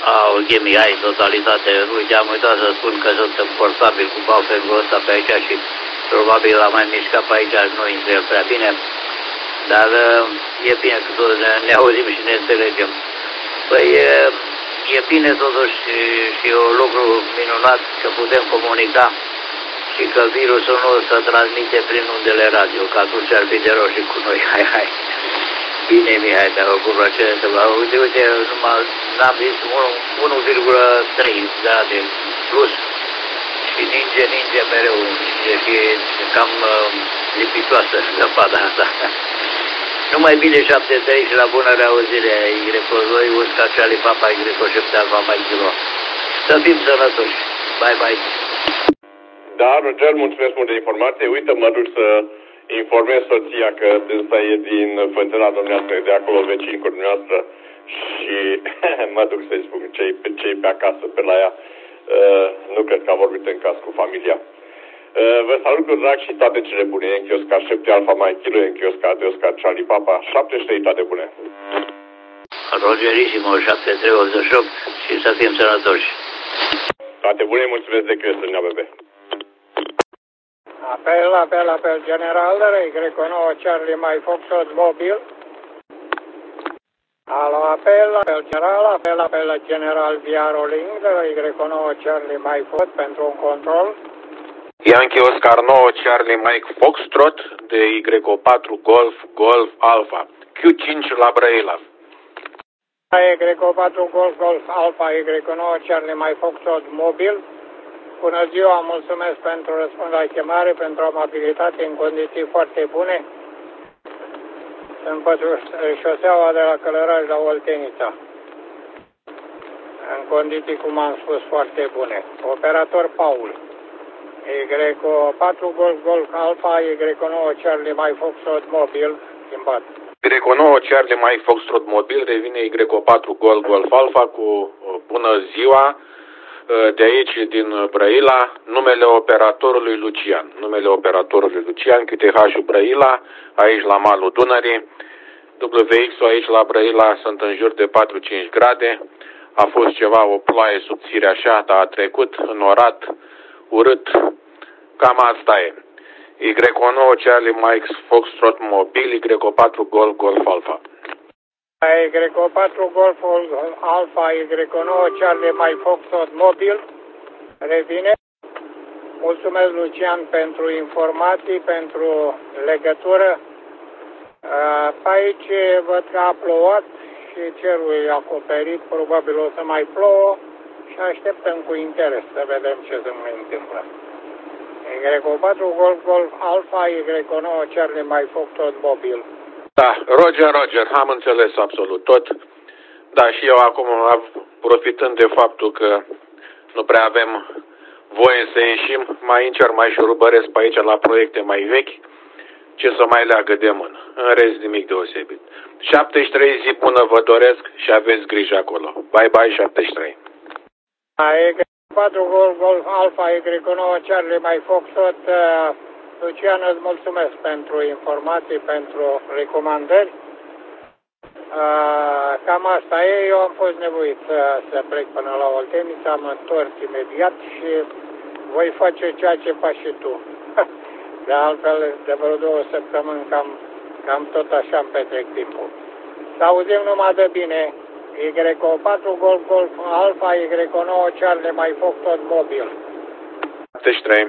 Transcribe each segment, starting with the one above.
Au, Ghemihai, în totalitate. Uite, am uitat să spun că sunt portabil cu bafengul ăsta pe aici și probabil l-am mai mișcat pe aici, nu intră el prea bine. Dar e bine că toți ne auzim și ne înțelegem. Păi e bine totuși și e un lucru minunat că putem comunica și că virusul nu se transmite prin undele radio, că atunci ar fi de rău și cu noi. Hai. Bine, Mihai, dar oricum ce se întâmplă. Uite, numai n-am zis 1,3 grade plus și ninge mereu și e cam lipitoasă zăpada asta. Numai bine 73 și la bună reauzire, Y2, Usca, Charlie, Papa, Y7, Alfa, Mai Kilo. Să fim sănătoși. Bye. Da, Roger, mulțumesc mult de informație. Uite, mă duc să informez soția că dânsa e din Fântâna Domnească, de acolo vecin cu dumneavoastră și mă duc să-i spun cei pe acasă, pe la ea. Nu cred că a vorbit în caz cu familia. Vă salut cu drag și toate cele bune. E în chiosca 7 Alfa Mai Kilo, e în chiosca de Oscar Charlie Papa 73, toate bune. Rogerisimo 7388 și să fim sănătoși. Toate bune, mulțumesc de creștere, ABB. Apel general, Y9 Charlie Mai Foxtrot Mobil. Alo, apel general via rolling, Y9 Charlie Mai Foxtrot pentru un control. Yankee Oscar 9 Charlie Mike Foxtrot de Y4 Golf Alpha Q5 la Brăila. Y4 Golf Alpha Y9 Charlie Mike Foxtrot Mobil. Bună ziua, mulțumesc pentru răspuns la chemare, pentru amabilitate în condiții foarte bune. Sunt pe șoseaua de la Călăraș la Oltenița. În condiții, cum am spus, foarte bune. Operator Paul. Y4 Golf Alpha, Y9 Charlie Mike Foxtrot Mobil, schimbat. Y9 Charlie Mike Foxtrot Mobil revine Y4 Golf Alpha cu bună ziua. De aici, din Brăila, numele operatorului Lucian, QTH-ul Brăila, aici la malul Dunării. WX-ul aici la Brăila sunt în jur de 4-5 grade. A fost ceva, o ploaie subțire așa, dar a trecut, înorat, urât. Cam asta e. Y9 Charlie Mike Foxtrot Mobil, Y4 Golf Alpha. Y4 Golf Alpha, Y9 Charlie Mike Foxtrot Mobil, revine. Mulțumesc, Lucian, pentru informații, pentru legătură. Pe aici văd că a plouat și cerul e acoperit, probabil o să mai plouă și așteptăm cu interes să vedem ce se mai întâmplă. Y4 Golf Alpha, Y9 Charlie Mike Foxtrot Mobil. Da, Roger, am înțeles absolut tot. Da, și eu acum, profitând de faptul că nu prea avem voie să ieșim, mai încerc, mai șurubăresc pe aici la proiecte mai vechi, ce să mai leagă de mână. În rest, nimic deosebit. 73 zi bună vă doresc și aveți grijă acolo. Bye, 73. Y4 Golf Alpha, Y9 Charlie Mike Foxtrot, Lucian, îți mulțumesc pentru informații, pentru recomandări. Cam asta e, eu am fost nevoit să plec până la Oltenița, am întors imediat și voi face ceea ce faci și tu. De altfel, de vreo 2 săptămâni cam tot așa îmi petrec timpul. Să auzim numai de bine. Y4 Golf Alpha, Y9 Charlie Mike Foxtrot Mobil. 73.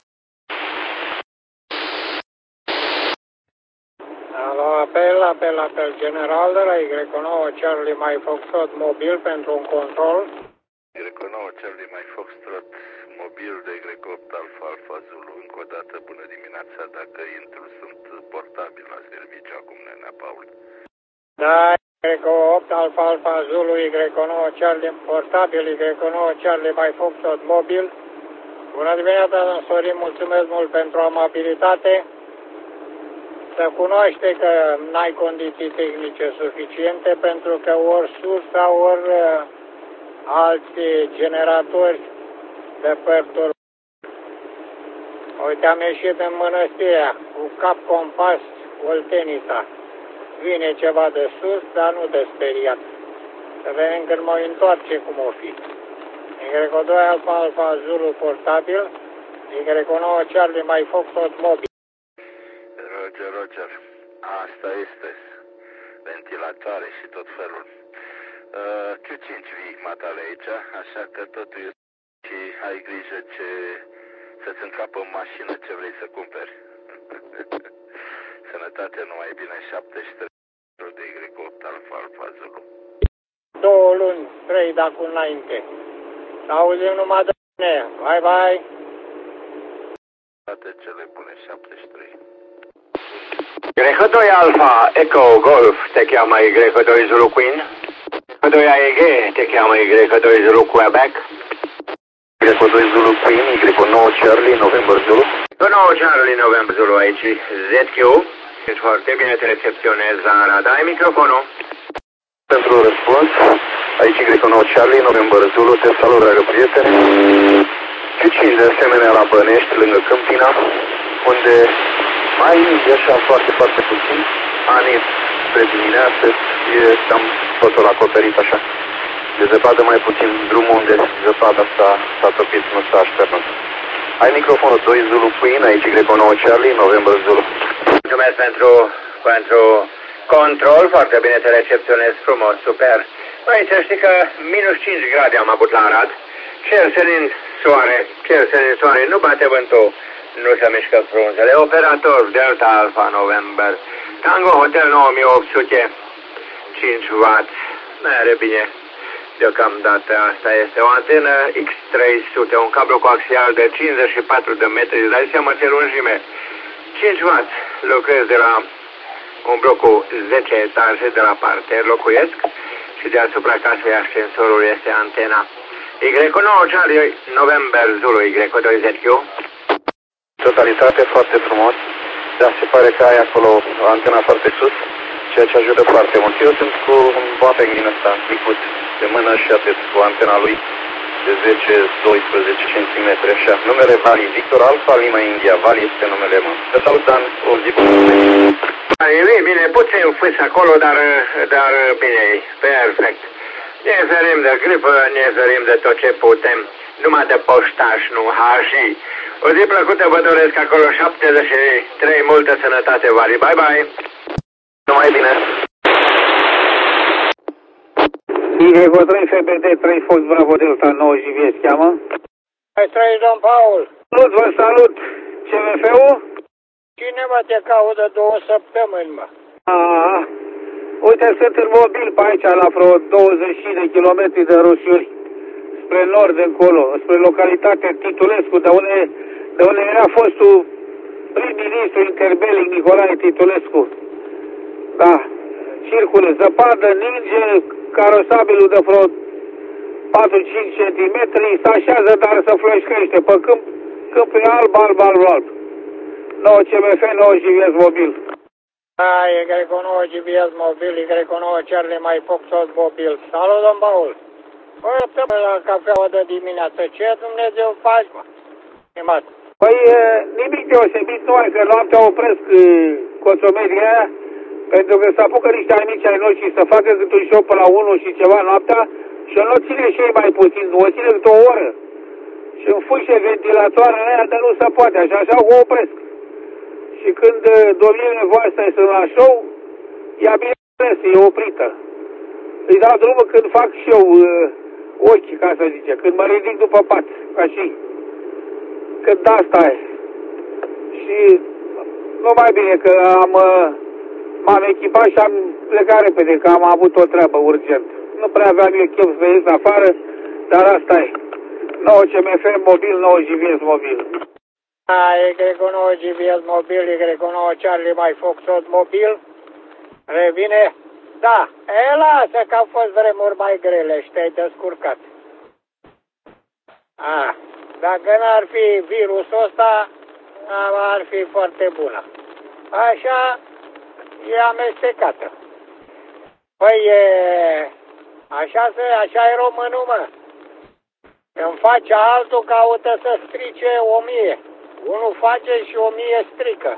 Alo, apel general de la Y9 Charlie Mike Foxtrot Mobil pentru un control. Y9 Charlie Mike Foxtrot Mobil de Y8 Alfa Zulu. Încă o dată bună dimineața, dacă intru sunt portabil la serviciu acum, nenea Paul. Da, Y8 Alfa Zulu, Y9 Charlie portabil, Y9 Charlie Mike Foxtrot Mobil. Bună dimineața, domnul Sorin, mulțumesc mult pentru amabilitate. Să cunoaște că n-ai condiții tehnice suficiente pentru că ori sursa, ori alți generatori de perturbare. Uite, am ieșit în Mănăstirea cu cap compas Oltenița. Vine ceva de sus, dar nu de speriat. Să vedem când mă întoarce cum o fi. Y2 Alfa Alfa Zulu portabil, Y9 Charlie mai Foxtrot mobil. Roger, Roger. Asta este. Ventilatoare și tot felul. Q5 vii matale aici, așa că totul este și ai grijă ce să-ți încapă în mașină ce vrei să cumperi. Sănătate, numai bine, 73 de Y8 Alfa Alfa Zulu. 2 luni, 3 de acum înainte. Să auzim numai de bine. Bye, bye. Toate cele bune, 73. Y2 Alfa Echo Golf te cheamă Y2 Zulu Queen. Y2 AEG te cheamă Y2 Zulu Quebec. Y2 Zulu Queen, Y9 Charlie, November Zulu. Y9 Charlie, November Zulu aici, ZQ. Ești foarte bine, te recepționez la radar. Ai microfonul? Pentru răspuns, aici Y9 Charlie, November Zulu, te salut, dragă prieteni. Q5 de asemenea la Bănești, lângă Câmpina, unde mai așa foarte, foarte puțin, anii spre dimineață, e cam totul acoperit așa. De zăpadă mai puțin, drumul unde zăpada s-a topit, nu s-a așternut. Ai microfonul 2 Zulu Queen, aici Y9 Charlie, November Zulu. Mulțumesc pentru control, foarte bine te recepționez frumos, super. Băi, să știi că minus 5 grade am avut la Arad, cer senin soare, nu bate vântul, nu se mișcă frunzele. Operator Delta Alpha November, Tango Hotel 9800, 5 W, mere bine. Deocamdată asta este o antenă X300, un cablu coaxial de 54 de metri, dai seama ce lungime. 5 W, lucrez de la un bloc cu 10 etaje de la parter, locuiesc și deasupra casei ascensorul este antena. Y9 Charlie, November Zulu, Y2 ZQ. Totalitate foarte frumos, dar se pare că ai acolo antena foarte sus, ceea ce ajută foarte mult. Eu sunt cu un boapeng din ăsta micuț de mână și atât, cu antena lui de 10-12 cm, așa. Numele Vali, Victor Alfa, Lima India, Vali este numele meu. Te salut, Dan, o zi bună. Bine, puțin fâs acolo, dar bine, perfect. Ne ferim de gripă, ne ferim de tot ce putem, numai de poștaș, nu hași. O zi plăcută vă doresc acolo, 73, multă sănătate, Vali, bye bye. Numai bine. Y3 FBD 3 Fox Bravo Delta 9 JVS cheamă. Hai trăi, domn Paul. Salut, vă salut. CMF-ul? Cine mă te caută 2 săptămâni, mă? Uite, sunt în mobil pe aici, la vreo 20 de kilometri de Rusiuri, spre nord încolo, spre localitatea Titulescu, de unde era fostul prim-ministru interbelic Nicolae Titulescu. Da, circulă, zăpadă, ninge, carosabilul de vreo 4-5 cm, se așează, dar se flășcăște pe câmp e alb. 9 CMF, 9 JVS mobil. Y9 GPS mobil, Y9 Charlie mai Foxtrot mobil. Salut, domn Paul. Păi, la cafeaua de dimineață, ce Dumnezeu faci, mă? Stimat. Păi, nimic deosebit, numai că noaptea opresc consomedia aia, pentru că se apucă niște amici ai noștri să facă cât un show până la 1 și ceva noaptea și nu o ține și ei mai puțin, nu o ține cât o oră. Și înfușe ventilatoarele aia, dar nu se poate, așa o opresc. Și când domnile voastre sunt la show, ea bineînțeles, e oprită. Îi dau drumul când fac show ochii, ca să zice, când mă ridic după pat, ca și când asta e. Și nu mai bine că m-am echipat și am plecat repede, că am avut o treabă urgent. Nu prea aveam eu chef să ies afară, dar asta e. 9 CMF mobil, 9 JVS mobil. Y9 GPS mobil, Y9 Charlie mai Foxtrot mobil. Revine? Da, lasă că au fost vremuri mai grele și te-ai descurcat. Dacă n-ar fi virusul ăsta, ar fi foarte bună. Așa e amestecată. Păi, așa e românul, mă. Când face altul, caută să strice 1000. Unul face și 1000 strică.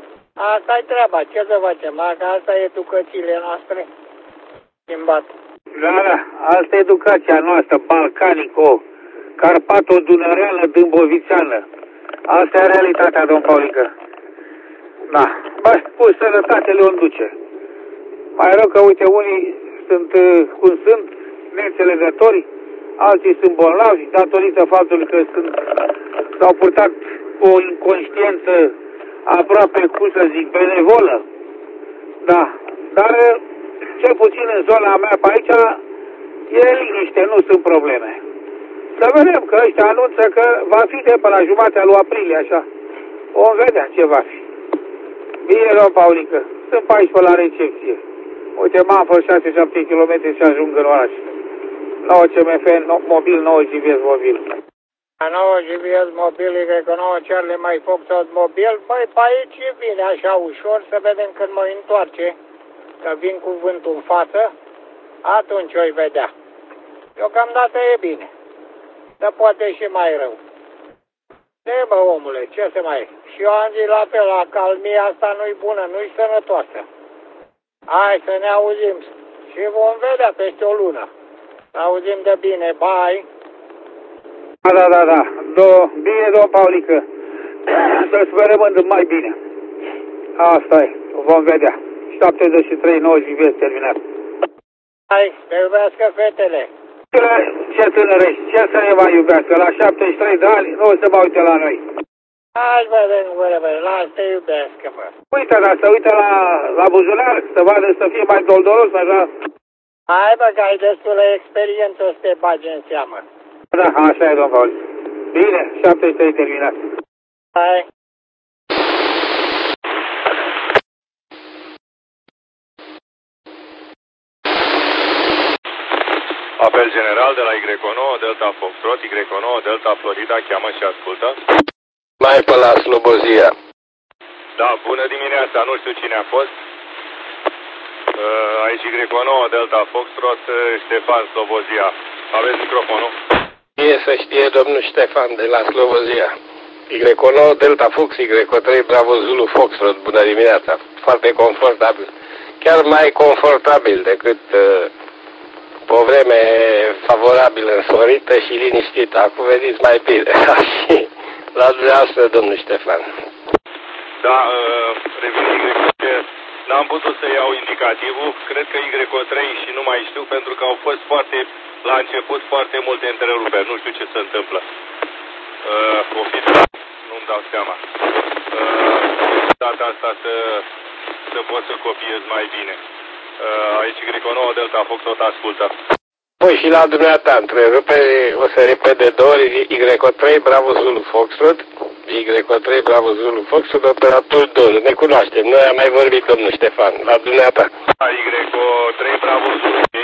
Asta e treaba, ce să facem? Dacă asta e educațiile noastre, schimbat. Da, asta e educația noastră, balcanico, carpato-dunăreană, dâmbovițeană. Asta e realitatea, domn Paulică. Da, bă, cu sănătate le-o duce. Mai rău că, uite, unii sunt cum sunt, neînțelegători, alții sunt bolnavi, datorită faptului că s-au purtat cu o inconștiență aproape, cum să zic, benevolă. Da, dar cel puțin în zona mea pe aici e liniște, nu sunt probleme. Să vedem că ăștia anunță că va fi de pe la jumatea lui aprilie, așa. Vom vedea ce va fi. Bine, domn Paulică, sunt 14 la recepție. Uite, m-am făcut 6-7 km și ajung în oraș. 9 CMF, mobil, 9 GPS mobil. 9 GPS mobil, Y9 Charlie mai Foxtrot mobil. Păi pe aici e bine, așa ușor, să vedem când mă întoarce. Că vin cu vântul în față, atunci o-i vedea. Deocamdată e bine. Dar poate și mai rău. De bă, omule, ce să mai... Și eu am zis la fel, la calmia asta nu-i bună, nu-i sănătoasă. Hai să ne auzim și vom vedea peste o lună. Să auzim de bine, bye! Da. Bine, domn Paulică. Să sperăm mai bine. Asta e, vom vedea. 73, 9 GPS terminat. Hai, te iubească fetele! Ce tânărești, ce să ne mai iubească? La 73 de ani nu o să mă uite la noi. Hai, bă, las, te iubească, bă. Uite, dar să uite la buzunar, să vadă să fie mai doldoros, așa. Hai, bă, că ai destulă experiență să te bagi în seamă. Da, așa e, domn Paul. Bine, 73 terminat. Hai. Apel general de la Y9 Delta Foxtrot, Y9 Delta Florida, cheamă și ascultă. Mai pe la Slobozia. Da, bună dimineața, nu știu cine a fost. Aici Y9 Delta Foxtrot, Ștefan, Slobozia. Aveți microfonul? E să știe domnul Ștefan de la Slobozia. Y9 Delta Fox, Y3 Bravo Zulu Foxtrot, bună dimineața. Foarte confortabil. Chiar mai confortabil decât o vreme favorabilă, însorită și liniștită. Acum veniți mai bine. Și la dumneavoastră, domnul Ștefan. Da, revin Y3. N-am putut să iau indicativul. Cred că Y3 și nu mai știu, pentru că au fost la început foarte multe întreruperi. Nu știu ce se întâmplă. Oficial, nu-mi dau seama. Data asta să pot să copiez mai bine. Aici Y9 Delta Foxtrot ascultă. Păi și la dumneata, întrerupere, o să repet de 2 ori, Y3 Bravo Zulu Foxtrot, Y3 Bravo Zulu Foxtrot, operator 2. Ne cunoaștem, noi am mai vorbit, domnul Ștefan, la dumneata. Y3 Bravo Zulu, ok.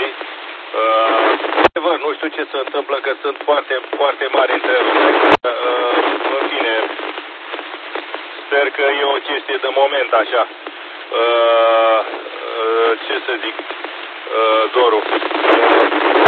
Nu știu ce se întâmplă, că sunt foarte, foarte mari întreruperi. În fine, sper că e o chestie de moment, așa. Ce să zic, Doru?